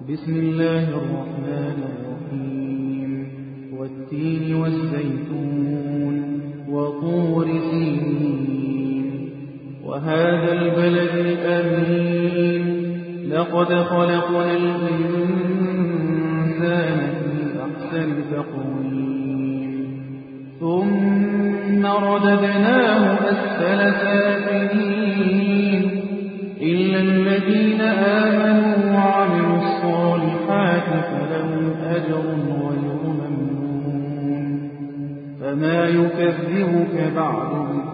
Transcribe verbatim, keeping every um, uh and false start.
بسم الله الرحمن الرحيم والتين والزيتون وطور سينين وهذا البلد الأمين لقد خلقنا الإنسان في أحسن تقويم ثم رددناه أسفل سافلين إلا الذين آمنوا وعملوا الصالحات فلهم أجر غير ممنون فما يكذبك بعد